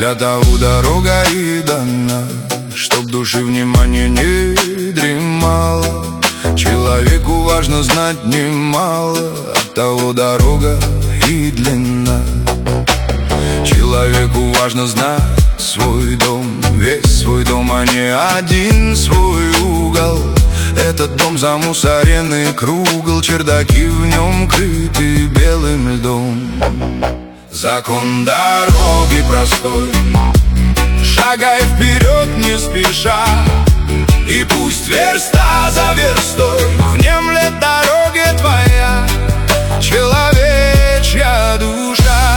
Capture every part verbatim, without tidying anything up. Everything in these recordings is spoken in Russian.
Для того дорога и дана, чтоб души внимание не дремало. Человеку важно знать немало, оттого дорога и длинна. Человеку важно знать свой дом, весь свой дом, а не один свой угол. Этот дом замусоренный кругл, чердаки в нем крыты белым льдом. Закон дороги простой: шагай вперед не спеша, и пусть верста за верстой внемлет дороге твоя человечья душа.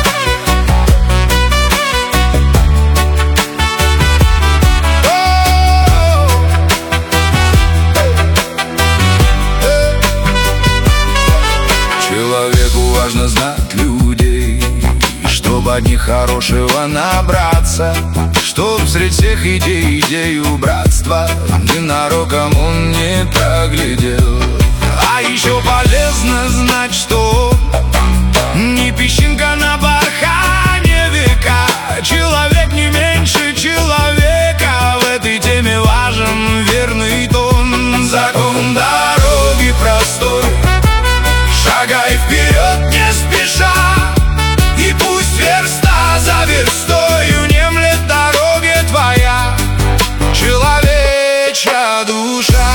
Человеку важно знать людей, чтоб от них хорошего набраться, чтоб среди всех идей идею братства ненароком он не проглядел. А еще полезно знать, что не песчинка на бархане века. Человек не меньше человека, в этой теме важен верный тон. Закон дороги простой: шагай вперед не спеша, и пусть верста за верстой внемлет дороге твоя человечья душа.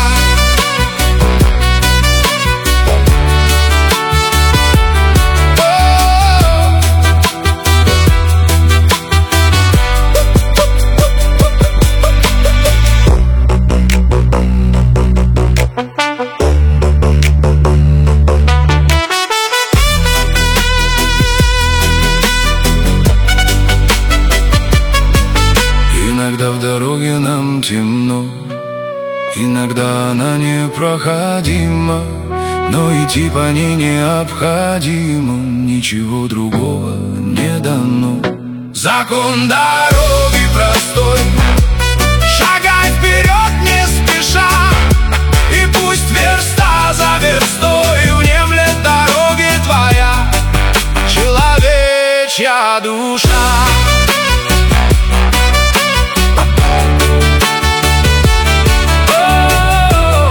Иногда в дороге нам темно, иногда она непроходима, но идти по ней необходимо, ничего другого не дано. Закон дороги простой: шагай вперед не спеша, и пусть верста за верстой внемлет дороге твоя человечья душа.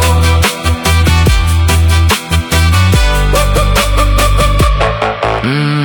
Mm.